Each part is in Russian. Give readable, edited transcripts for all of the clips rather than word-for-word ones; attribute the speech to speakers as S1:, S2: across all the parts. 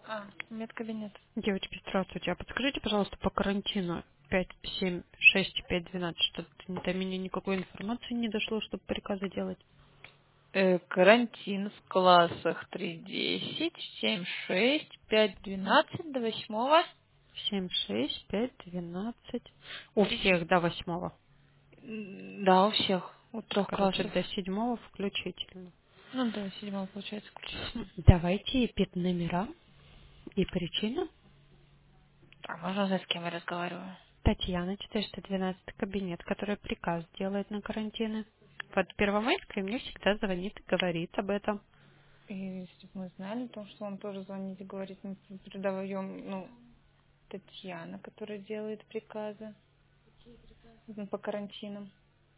S1: Медкабинет.
S2: Девочки, здравствуйте. А подскажите, пожалуйста, по карантину 5, 7, 6, 5, 12, что-то до меня никакой информации не дошло, чтобы приказы делать.
S1: Карантин в классах 3:10, 7:6, 5:12 до 8.
S2: 7, 6, 5, 12. У всех до 8.
S1: Да, у всех. У 3
S2: Короче,
S1: классов.
S2: до 7 включительно.
S1: Ну да, 7 получается включительно.
S2: Давайте пит номера и причина.
S1: А можно узнать, с кем я разговариваю?
S2: Татьяна, 412 кабинет, который приказ делает на карантины. Вот Первомайская мне всегда звонит и говорит об этом.
S1: И если бы мы знали, то что он тоже звонит и говорит, мы передаем, Татьяна, которая делает приказы по карантинам.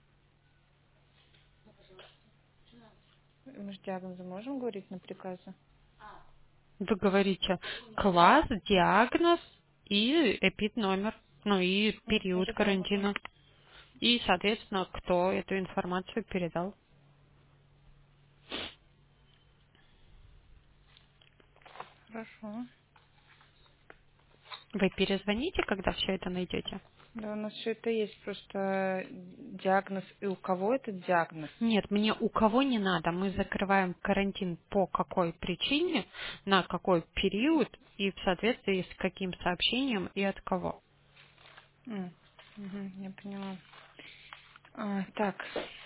S1: Мы же диагнозы можем говорить на приказы?
S2: Вы говорите класс, диагноз и эпид номер, ну и период
S1: Ожидаем.
S2: карантина. И, соответственно, кто эту информацию передал.
S1: Хорошо.
S2: Вы перезвоните, когда все это найдете?
S1: Да, у нас все это есть, просто диагноз. И у кого это диагноз?
S2: Нет, мне у кого не надо. Мы закрываем карантин по какой причине, на какой период и в соответствии с каким сообщением и от кого.
S1: Я поняла. Так,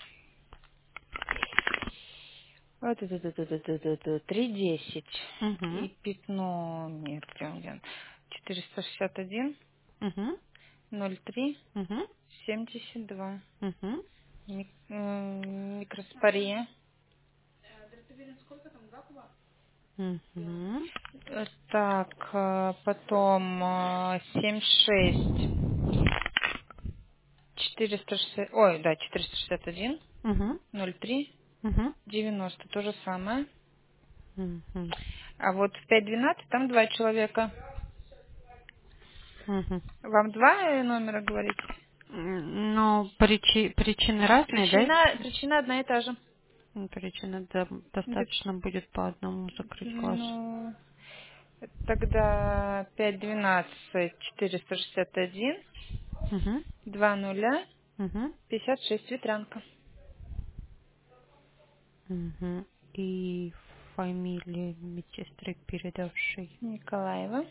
S1: вот это 3:10
S2: Угу,
S1: и пятно, нет, где он? 461,
S2: угу,
S1: 03,
S2: угу,
S1: 72.
S2: угу,
S1: Микроспория.
S2: угу,
S1: Так, потом 76, 460, ой, да, 461,
S2: угу,
S1: 03,
S2: угу,
S1: 90, то же самое.
S2: угу,
S1: А вот в 5:12 там 2 человека.
S2: угу.
S1: Вам 2 номера говорить?
S2: Но причины разные, да?
S1: Причина одна и та же.
S2: Причины
S1: Где-
S2: достаточно будет по одному закрыть класс.
S1: Ну, тогда 5:12, 461,
S2: Угу,
S1: 2:0,
S2: угу,
S1: 56, ветрянка.
S2: угу. И фамилия медсестры, передавшей
S1: Николаева,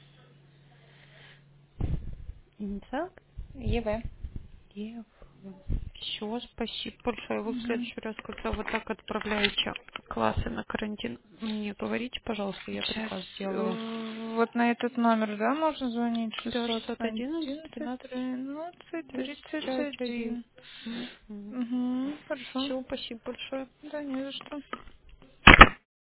S2: инициал?
S1: ЕВ.
S2: Ева. Все, спасибо большое. Вы в следующий раз, когда вот так отправляете классы на карантин, мне говорите, пожалуйста, я
S1: Сейчас,
S2: приказ сделаю.
S1: вот на этот номер, да, можно звонить?
S2: Да,
S1: 611
S2: 611 13
S1: 13
S2: 35 1.
S1: 31. Угу, хорошо.
S2: Все, спасибо большое.
S1: Да, не за что.